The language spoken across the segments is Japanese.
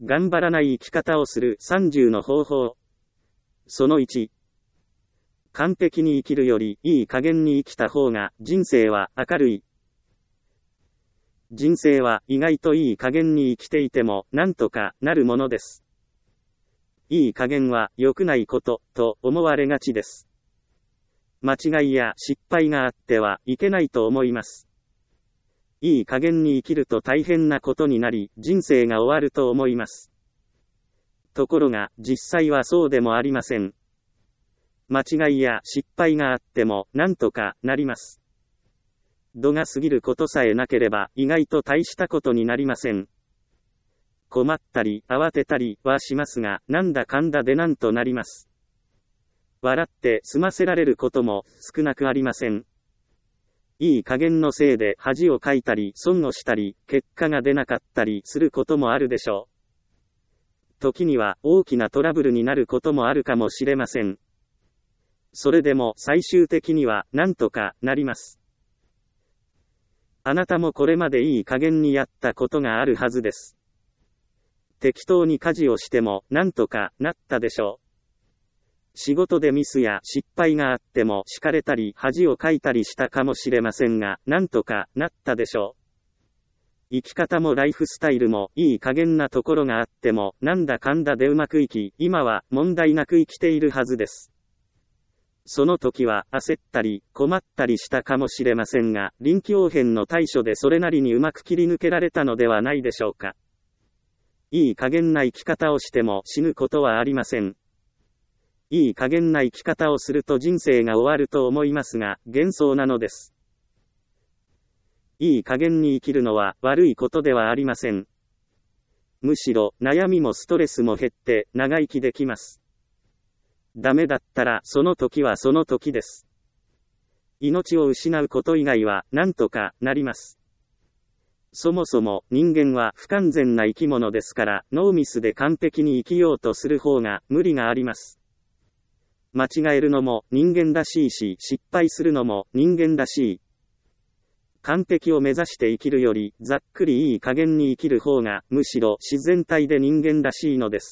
頑張らない生き方をする30の方法。その1。完璧に生きるよりいい加減に生きた方が人生は明るい。人生は意外といい加減に生きていてもなんとかなるものです。いい加減は良くないことと思われがちです。間違いや失敗があってはいけないと思います。いい加減に生きると大変なことになり、人生が終わると思います。ところが、実際はそうでもありません。間違いや失敗があっても、なんとかなります。度が過ぎることさえなければ、意外と大したことになりません。困ったり、慌てたりはしますが、なんだかんだでなんとなります。笑って済ませられることも少なくありません。いい加減のせいで恥をかいたり損をしたり結果が出なかったりすることもあるでしょう。時には大きなトラブルになることもあるかもしれません。それでも最終的にはなんとかなります。あなたもこれまでいい加減にやったことがあるはずです。適当に家事をしてもなんとかなったでしょう。仕事でミスや失敗があっても叱れたり恥をかいたりしたかもしれませんが、なんとかなったでしょう。生き方もライフスタイルもいい加減なところがあっても、なんだかんだでうまくいき、今は問題なく生きているはずです。その時は焦ったり困ったりしたかもしれませんが、臨機応変の対処でそれなりにうまく切り抜けられたのではないでしょうか。いい加減な生き方をしても死ぬことはありません。いい加減な生き方をすると人生が終わると思いますが、幻想なのです。いい加減に生きるのは悪いことではありません。むしろ悩みもストレスも減って長生きできます。ダメだったらその時はその時です。命を失うこと以外はなんとかなります。そもそも人間は不完全な生き物ですから、ノーミスで完璧に生きようとする方が無理があります。間違えるのも人間らしいし、失敗するのも人間らしい。完璧を目指して生きるより、ざっくりいい加減に生きる方が、むしろ自然体で人間らしいのです。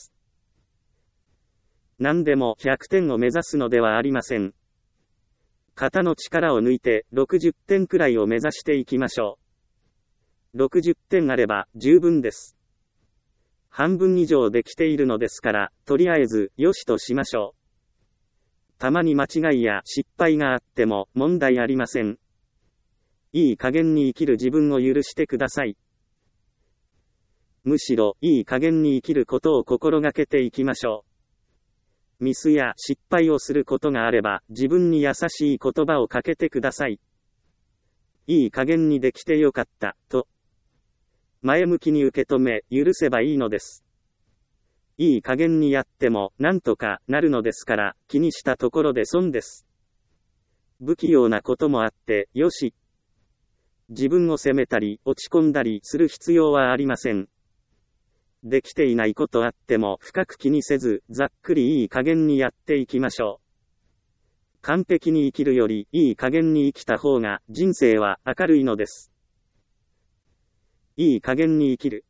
何でも100点を目指すのではありません。肩の力を抜いて、60点くらいを目指していきましょう。60点あれば、十分です。半分以上できているのですから、とりあえず、よしとしましょう。たまに間違いや失敗があっても問題ありません。いい加減に生きる自分を許してください。むしろいい加減に生きることを心がけていきましょう。ミスや失敗をすることがあれば自分に優しい言葉をかけてください。いい加減にできてよかったと前向きに受け止め許せばいいのです。いい加減にやってもなんとかなるのですから気にしたところで損です。不器用なこともあってよし。自分を責めたり落ち込んだりする必要はありません。できていないことあっても深く気にせずざっくりいい加減にやっていきましょう。完璧に生きるよりいい加減に生きた方が人生は明るいのです。いい加減に生きる。